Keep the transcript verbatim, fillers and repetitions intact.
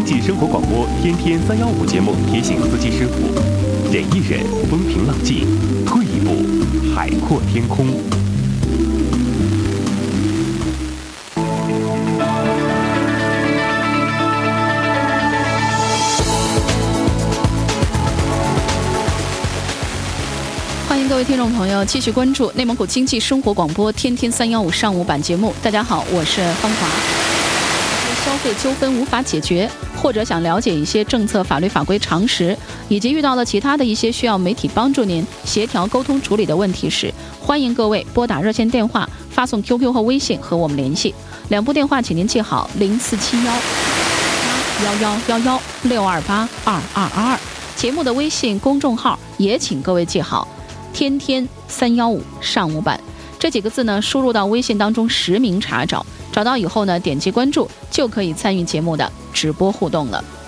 经济生活广播天天三幺五节目提醒司机师傅：忍一忍，风平浪静；退一步，海阔天空。 欢迎各位听众朋友继续关注内蒙古经济生活广播天天三幺五上午版节目。大家好，我是芳华。消费纠纷无法解决，或者想了解一些政策法律法规常识，以及遇到了其他的一些需要媒体帮助您协调沟通处理的问题时，欢迎各位拨打热线电话，发送 Q Q 和微信和我们联系。两部电话请您记好：零四七幺幺幺幺幺六二八二二二二。节目的微信公众号也请各位记好。天天三幺五上午版这几个字呢，输入到微信当中实名查找，找到以后呢，点击关注就可以参与节目的直播互动了。